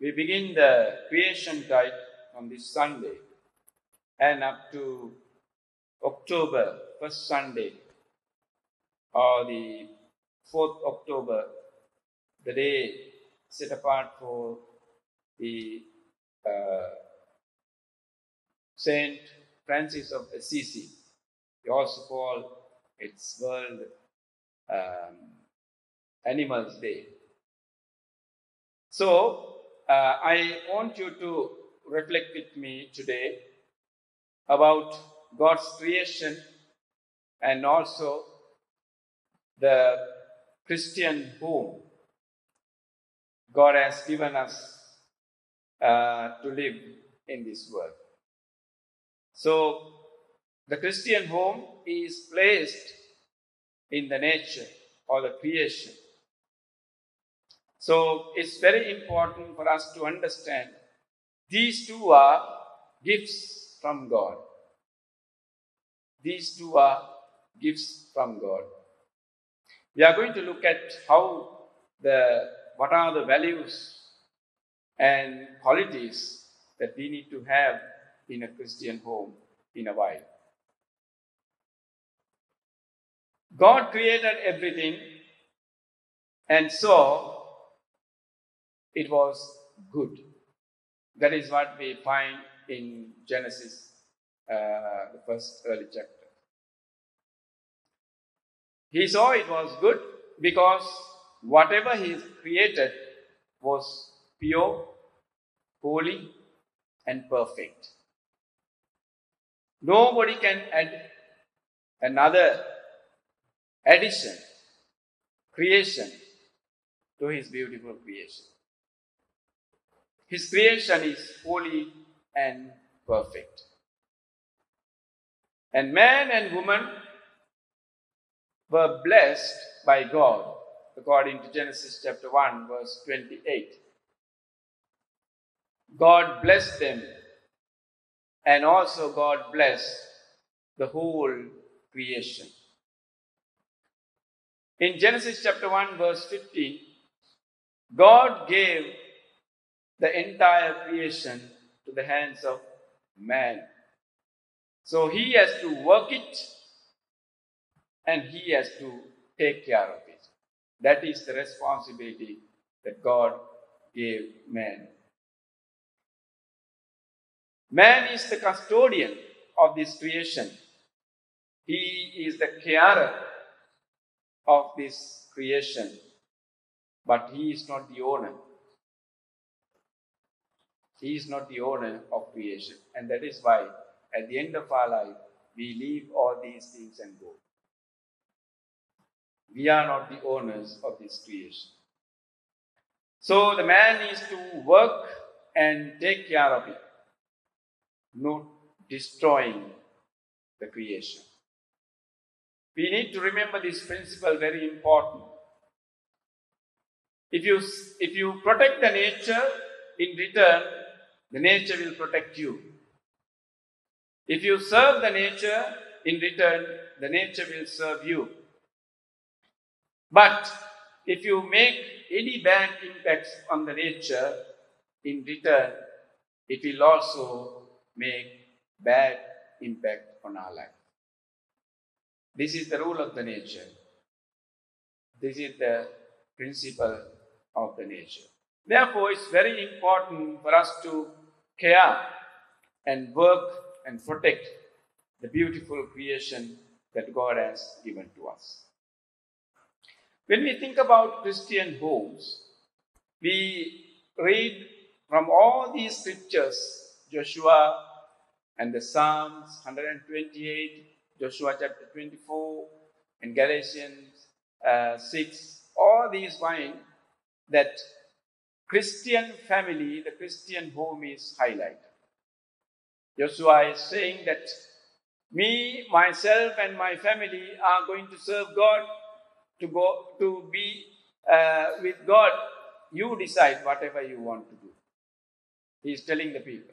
We begin the creation tide on this Sunday and up to October, first Sunday, or the 4th October, the day set apart for the Saint Francis of Assisi. We also call its World Animals Day. So, I want you to reflect with me today about God's creation and also the Christian home God has given us to live in this world. So, the Christian home is placed in the nature or the creation. So, it's very important for us to understand these two are gifts from God. These two are gifts from God. We are going to look at what are the values and qualities that we need to have in a Christian home in a while. God created everything and saw it was good. That is what we find in Genesis, the first early chapter. He saw it was good because whatever he created was pure, holy, and perfect. Nobody can add another addition, creation to his beautiful creation. His creation is holy and perfect. And man and woman were blessed by God, according to Genesis chapter 1, verse 28. God blessed them, and also God blessed the whole creation. In Genesis chapter 1, verse 15, God gave the entire creation to the hands of man. So he has to work it and he has to take care of it. That is the responsibility that God gave man. Man is the custodian of this creation. He is the carer of this creation, but he is not the owner. He is not the owner of creation. And that is why at the end of our life, we leave all these things and go. We are not the owners of this creation. So the man is to work and take care of it, not destroying the creation. We need to remember this principle, very important. If you protect the nature, in return, the nature will protect you. If you serve the nature, in return, the nature will serve you. But if you make any bad impacts on the nature, in return, it will also make bad impact on our life. This is the rule of the nature. This is the principle of the nature. Therefore, it's very important for us to care and work and protect the beautiful creation that God has given to us. When we think about Christian homes, we read from all these scriptures, Joshua and the Psalms 128, Joshua chapter 24, and Galatians 6, all these find that Christian family, the Christian home is highlighted. Joshua is saying that me, myself, and my family are going to serve God, to be with God. You decide whatever you want to do. He is telling the people.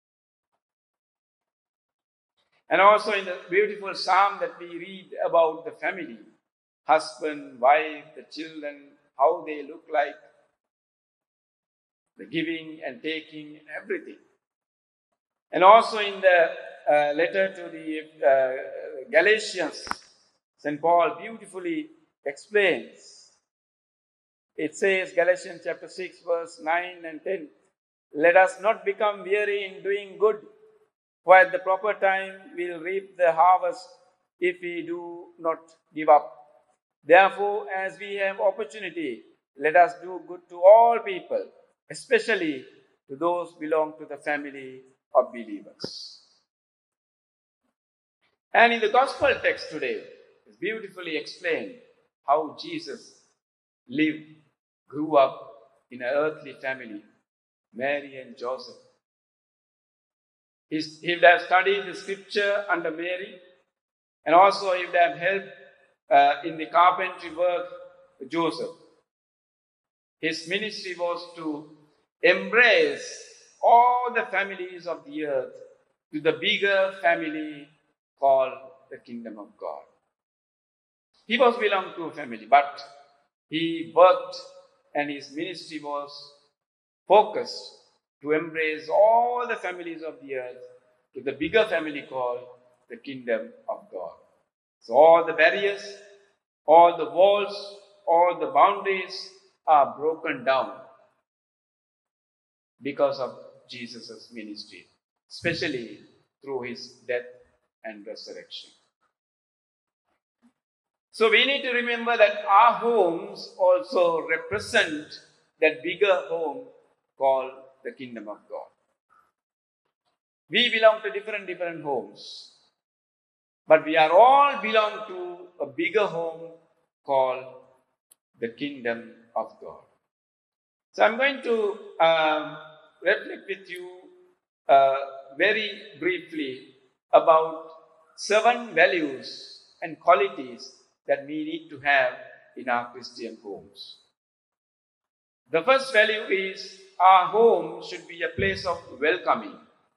And also in the beautiful psalm that we read about the family, husband, wife, the children, how they look like. the giving and taking, everything. And also in the letter to the Galatians, St. Paul beautifully explains. It says, Galatians chapter 6, verse 9 and 10, "Let us not become weary in doing good, for at the proper time we will reap the harvest if we do not give up. Therefore, as we have opportunity, let us do good to all people, especially to those who belong to the family of believers." And in the gospel text today, it's beautifully explained how Jesus lived, grew up in an earthly family, Mary and Joseph. He would have studied the scripture under Mary, and also he would have helped in the carpentry work with Joseph. His ministry was to embrace all the families of the earth to the bigger family called the kingdom of God. He was belonged to a family, but he worked and his ministry was focused to embrace all the families of the earth to the bigger family called the kingdom of God. So all the barriers, all the walls, all the boundaries are broken down because of Jesus' ministry, especially through his death and resurrection. So we need to remember that our homes also represent that bigger home called the kingdom of God. We belong to different homes, but we are all belong to a bigger home called the kingdom of God. So I'm going to reflect with you very briefly about 7 values and qualities that we need to have in our Christian homes. The first value is our home should be a place of welcoming.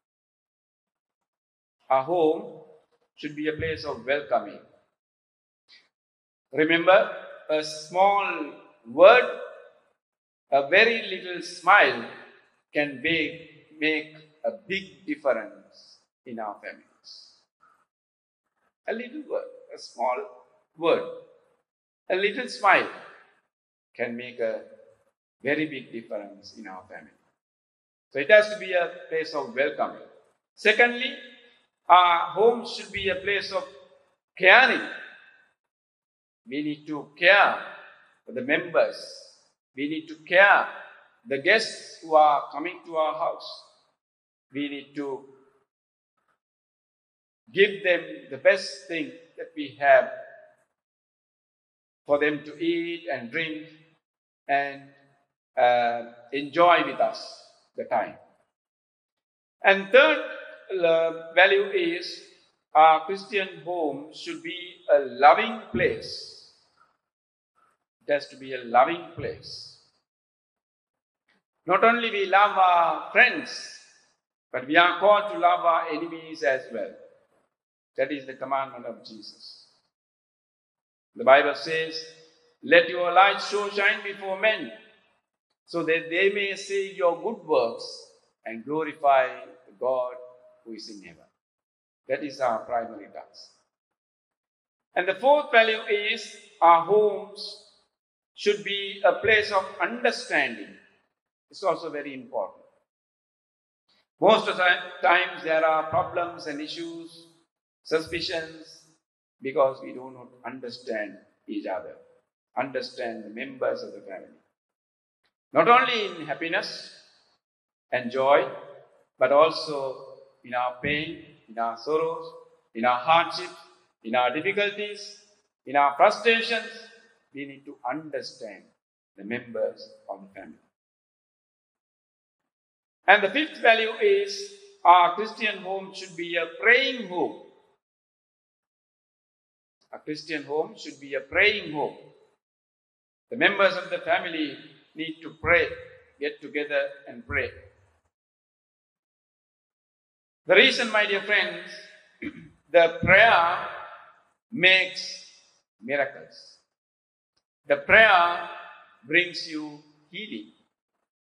Our home should be a place of welcoming. Remember, a small word, a very little smile can make a big difference in our families. A little word, a small word, a little smile can make a very big difference in our family. So it has to be a place of welcoming. Secondly, our home should be a place of caring. We need to care for the members. We need to care the guests who are coming to our house. We need to give them the best thing that we have for them to eat and drink and enjoy with us the time. And third value is our Christian home should be a loving place. It has to be a loving place. Not only we love our friends, but we are called to love our enemies as well. That is the commandment of Jesus. The Bible says, "Let your light so shine before men, so that they may see your good works and glorify the God who is in heaven." That is our primary task. And the fourth value is our homes should be a place of understanding. It's also very important. Most of the times there are problems and issues, suspicions, because we do not understand each other, understand the members of the family. Not only in happiness and joy, but also in our pain, in our sorrows, in our hardships, in our difficulties, in our frustrations, we need to understand the members of the family. And the fifth value is our Christian home should be a praying home. A Christian home should be a praying home. The members of the family need to pray, get together and pray. The reason, my dear friends, the prayer makes miracles. The prayer brings you healing.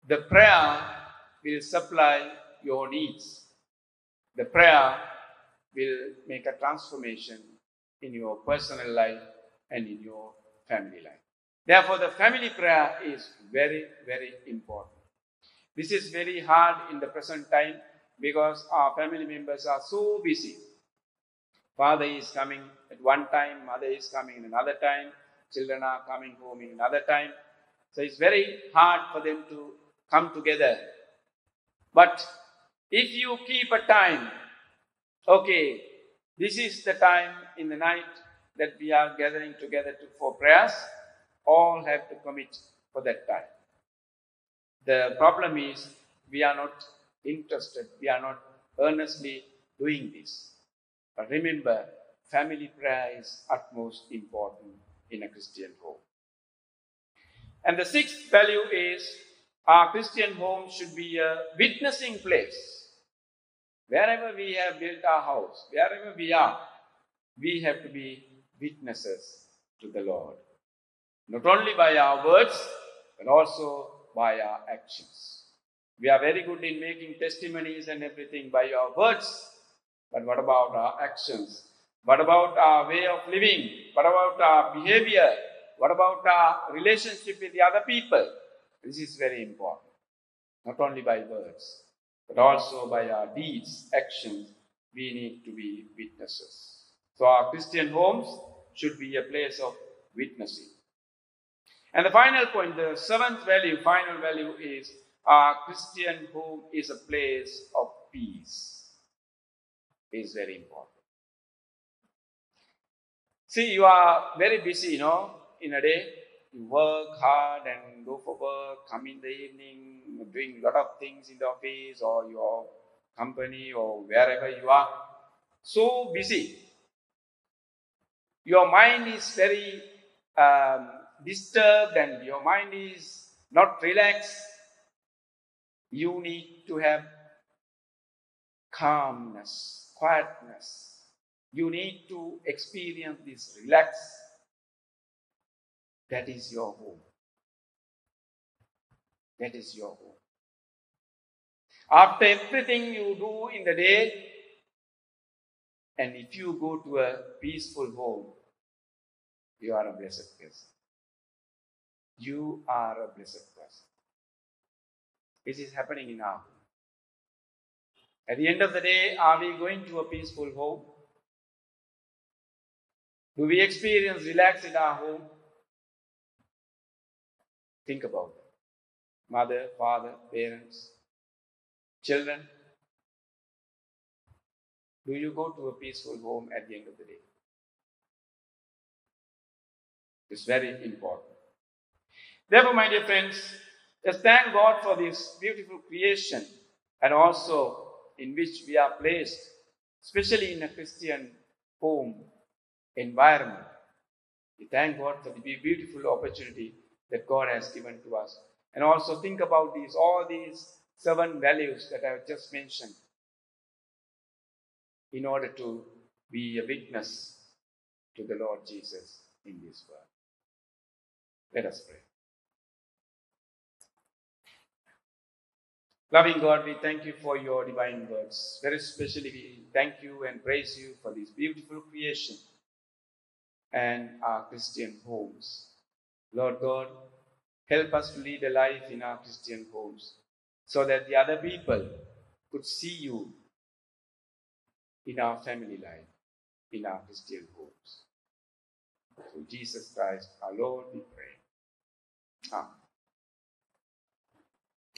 The prayer will supply your needs. The prayer will make a transformation in your personal life and in your family life. Therefore, the family prayer is very, very important. This is very hard in the present time because our family members are so busy. Father is coming at one time, mother is coming in another time, children are coming home in another time. So it's very hard for them to come together. But if you keep a time, okay, this is the time in the night that we are gathering together for prayers, all have to commit for that time. The problem is we are not interested, we are not earnestly doing this. But remember, family prayer is utmost important in a Christian home. And the sixth value is our Christian home should be a witnessing place. Wherever we have built our house, wherever we are, we have to be witnesses to the Lord. Not only by our words, but also by our actions. We are very good in making testimonies and everything by our words, but what about our actions? What about our way of living? What about our behavior? What about our relationship with the other people? This is very important. Not only by words, but also by our deeds, actions, we need to be witnesses. So our Christian homes should be a place of witnessing. And the final point, the seventh value, final value is our Christian home is a place of peace. It is very important. See, you are very busy, in a day. You work hard and go for work, come in the evening, doing a lot of things in the office or your company or wherever you are. So busy. Your mind is very disturbed and your mind is not relaxed. You need to have calmness, quietness. You need to experience this relax. That is your home. That is your home. After everything you do in the day, and if you go to a peaceful home, you are a blessed person. You are a blessed person. This is happening in our home. At the end of the day, are we going to a peaceful home? Do we experience relax in our home? Think about it. Mother, father, parents, children. Do you go to a peaceful home at the end of the day? It's very important. Therefore, my dear friends, just thank God for this beautiful creation and also in which we are placed, especially in a Christian home environment. We thank God for the beautiful opportunity that God has given to us. And also think about all these 7 values that I have just mentioned in order to be a witness to the Lord Jesus in this world. Let us pray. Loving God, we thank you for your divine words. Very especially, we thank you and praise you for this beautiful creation and our Christian homes. Lord God, help us to lead a life in our Christian homes so that the other people could see you in our family life, in our Christian homes. Through Jesus Christ, our Lord, we pray. Amen.